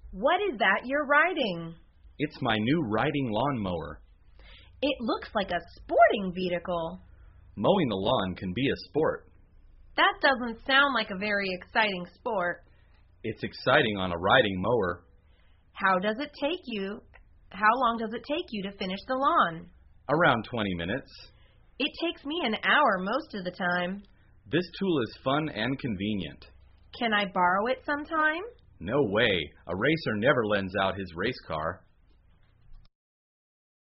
What is that you're riding? It's my new riding lawnmower. It looks like a sporting vehicle. Mowing the lawn can be a sport. That doesn't sound like a very exciting sport. It's exciting on a riding mower. How long does it take you to finish the lawn? Around 20 minutes. It takes me an hour most of the time. This tool is fun and convenient. Can I borrow it sometime? No way. A racer never lends out his race car.